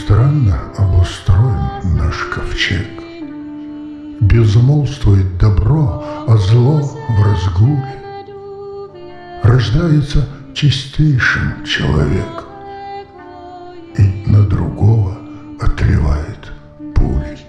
Странно обустроен наш ковчег. Безмолвствует добро, а зло в разгуле. Рождается чистейшим человек, и на другого отливает пули.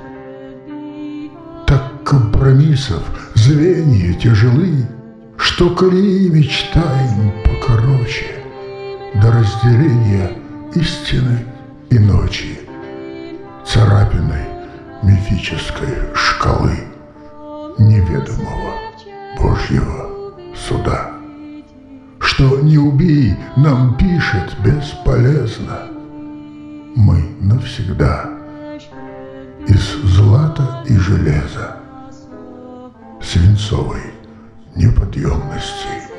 Так компромиссов звенья тяжелы, что колеи мечтаем покороче до разделения истины и ночи, царапиной мифической шкалы неведомого Божьего суда. Что не убей, нам пишет бесполезно. Мы навсегда из злата и железа, свинцовой неподъемности